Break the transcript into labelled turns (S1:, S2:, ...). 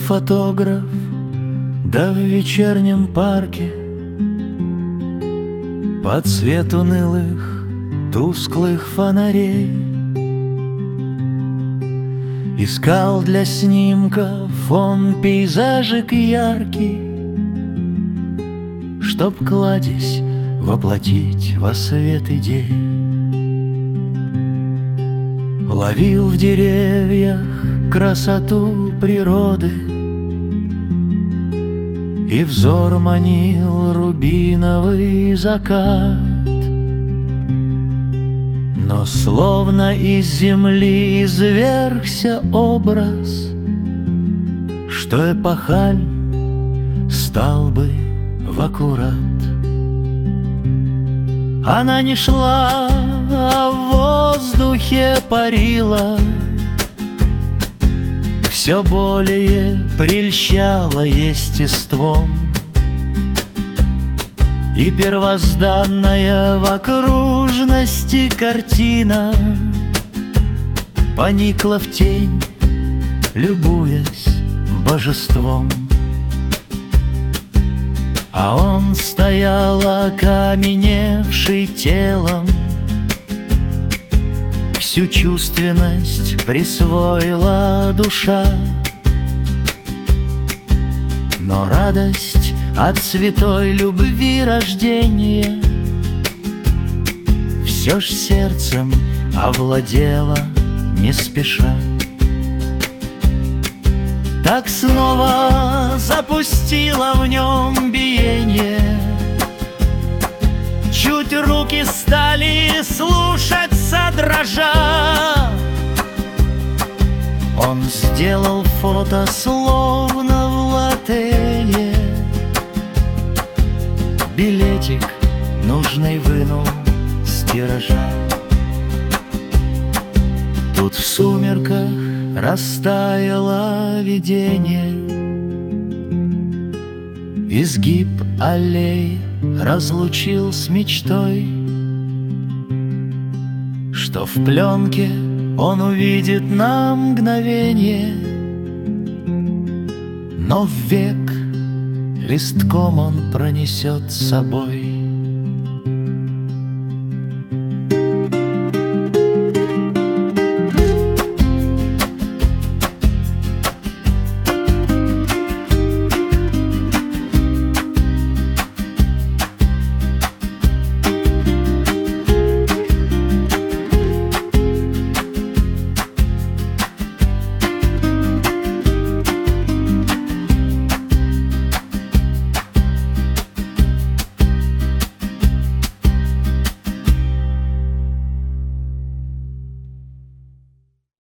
S1: фотограф, да в вечернем парке под свет унылых тусклых фонарей искал для снимков он пейзажик яркий, чтоб кладезь воплотить во свет идей. Ловил в деревьях красоту природы, и взор манил рубиновый закат. Но словно из земли извергся образ, что эпохаль стал бы в аккурат. Она не шла, а в воздухе парила, все более прельщала естеством, и первозданная в окружности картина поникла в тень, любуясь божеством. А он стоял окаменевший телом, всю чувственность присвоила душа. Но радость от святой любви рождения все ж сердцем овладела не спеша. Так снова запустила в нем биение, чуть руки стали слушаться дрожа. Он сделал фото словно в лотерее, билетик нужный вынул с тиража. Тут в сумерках растаяло видение, изгиб аллей разлучил с мечтой, что в пленке он увидит на мгновение, но век листком он пронесет с собой.